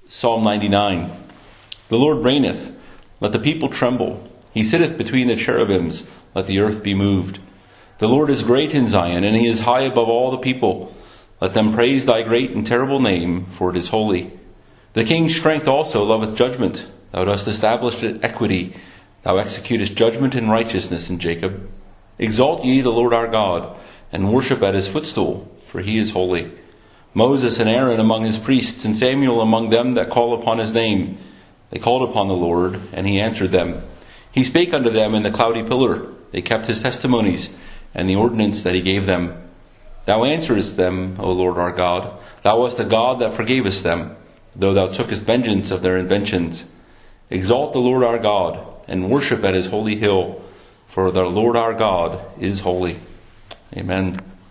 Psalm 99. The Lord reigneth, let the people tremble. He sitteth between the cherubims, let the earth be moved. The Lord is great in Zion, and he is high above all the people. Let them praise thy great and terrible name, for it is holy. The king's strength also loveth judgment. Thou dost establish equity. Thou executest judgment and righteousness in Jacob. Exalt ye the Lord our God, and worship at his footstool, for he is holy. Moses and Aaron among his priests, and Samuel among them that call upon his name. They called upon the Lord, and he answered them. He spake unto them in the cloudy pillar. They kept his testimonies, and the ordinance that he gave them. Thou answerest them, O Lord our God. Thou wast a God that forgavest them, though thou tookest vengeance of their inventions. Exalt the Lord our God, and worship at his holy hill, for the Lord our God is holy. Amen.